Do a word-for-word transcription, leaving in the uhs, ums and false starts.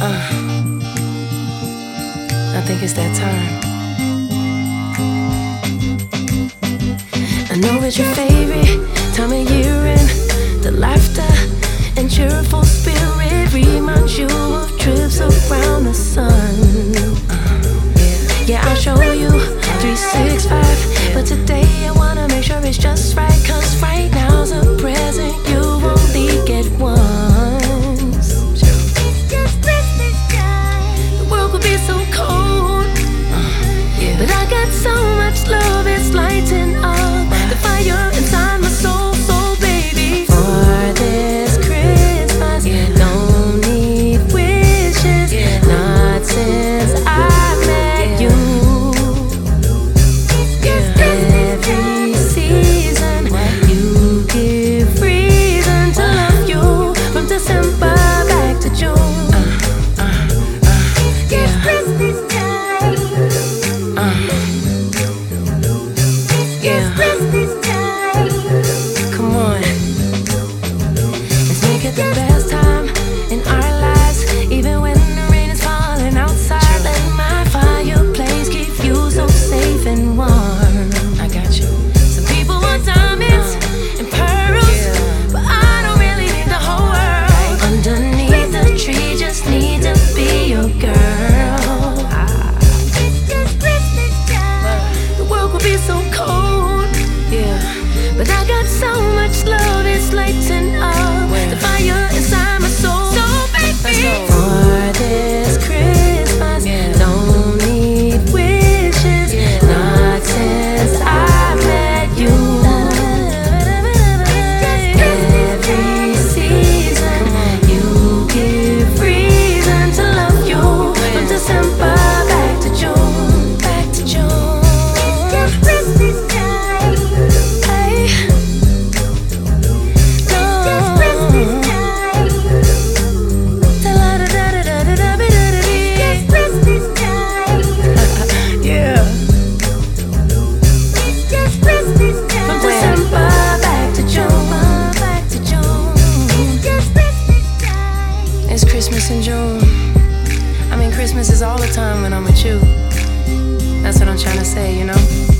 Uh, I think it's that time. I know it's your favorite time of year, and the laughter and cheerful spirit reminds you of trips around the sun. Uh, yeah, I'll show you three sixty-five, but today I wanna make sure it's just right, 'cause right now's a present you only get once. It's just Christmas time. The world could be so cold, uh, yeah. But I got so much love, it's lighting up the fire inside my soul. So baby, for this Christmas, yeah. Don't need wishes, yeah. Not since I met yeah. you. But I got so much love, it's lighting up the fire inside my soul. So baby, for this Christmas, yeah. Don't need wishes, yeah. Not since I met you. Every season you give reason to love you. From December back to June, back to June. It's just Christmas time. It's Christmas in June. I mean, Christmas is all the time when I'm with you. That's what I'm trying to say, you know?